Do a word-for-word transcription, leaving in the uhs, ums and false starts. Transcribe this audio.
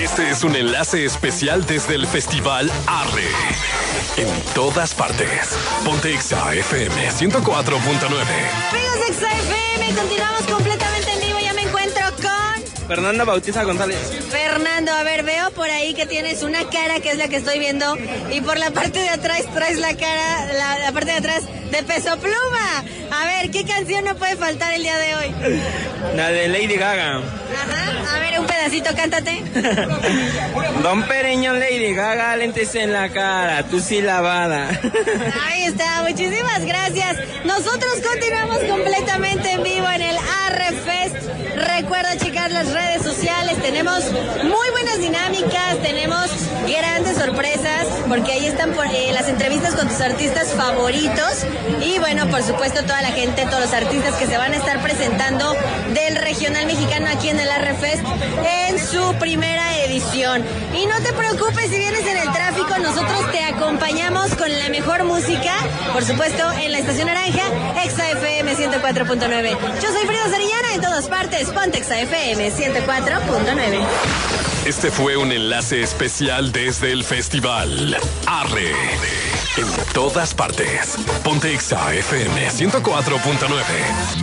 Este es un enlace especial desde el Festival Arre. En todas partes. Ponte Exa F M ciento cuatro punto nueve. Amigos de Exa F M, continuamos completamente en vivo. Ya me encuentro con... Fernando Bautista González. Fernando, a ver, veo por ahí que tienes una cara que es la que estoy viendo. Y por la parte de atrás traes la cara, la, la parte de atrás de Peso Pluma. A ver, ¿qué canción no puede faltar el día de hoy? La de Lady Gaga. Ajá, a ver, un pedacito, cántate. Don Pereño, Lady Gaga, lentes en la cara, tú sí lavada. Ahí está, muchísimas gracias. Nosotros continuamos completamente en vivo en el Arre Fest. Recuerda checar las redes sociales, tenemos muy buenas dinámicas, tenemos grandes sorpresas, porque ahí están por, eh, las entrevistas con tus artistas favoritos. Y bueno, por supuesto, toda la gente, todos los artistas que se van a estar presentando del regional mexicano aquí en el Arre Fest en su primera edición. Y no te preocupes si vienes en el tráfico, nosotros te acompañamos con la mejor música, por supuesto, en la Estación Naranja, Exa F M ciento cuatro punto nueve. Yo soy Frida Sariñana, en todas partes, ponte Exa F M ciento cuatro punto nueve. Este fue un enlace especial desde el Festival Arre. En todas partes. Ponte Exa F M ciento cuatro punto nueve.